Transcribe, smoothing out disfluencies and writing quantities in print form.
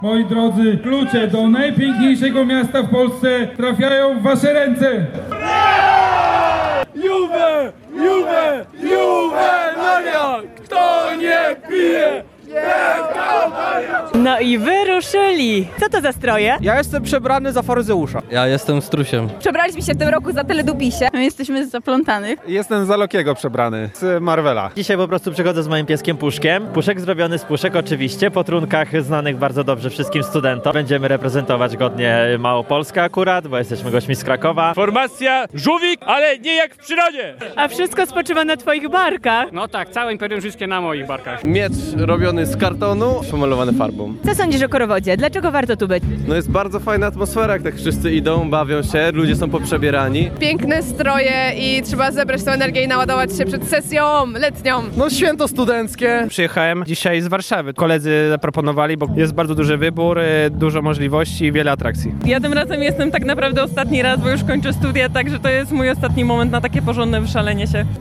Moi drodzy, klucze do najpiękniejszego miasta w Polsce trafiają w wasze ręce. Juve! Juve! Juve! Maria! Kto nie pije? No i wyruszyli! Co to za stroje? Ja jestem przebrany za faryzeusza. Ja jestem strusiem. Przebraliśmy się w tym roku za Teledubisie. My jesteśmy z Zaplątanych. Jestem za Lokiego przebrany, z Marvela. Dzisiaj po prostu przychodzę z moim pieskiem Puszkiem. Puszek zrobiony z puszek oczywiście, po trunkach znanych bardzo dobrze wszystkim studentom. Będziemy reprezentować godnie Małopolskę akurat, bo jesteśmy gośćmi z Krakowa. Formacja żółwik, ale nie jak w przyrodzie. A wszystko spoczywa na twoich barkach. No tak, całe Imperium Rzymskie na moich barkach. Miecz robiony z kartonu, pomalowany farbą. Co sądzisz o Korowodzie? Dlaczego warto tu być? No jest bardzo fajna atmosfera, jak tak wszyscy idą, bawią się, ludzie są poprzebierani. Piękne stroje i trzeba zebrać tę energię i naładować się przed sesją letnią. No święto studenckie. Przyjechałem dzisiaj z Warszawy. Koledzy zaproponowali, bo jest bardzo duży wybór, dużo możliwości i wiele atrakcji. Ja tym razem jestem tak naprawdę ostatni raz, bo już kończę studia, także to jest mój ostatni moment na takie porządne wyszalenie się.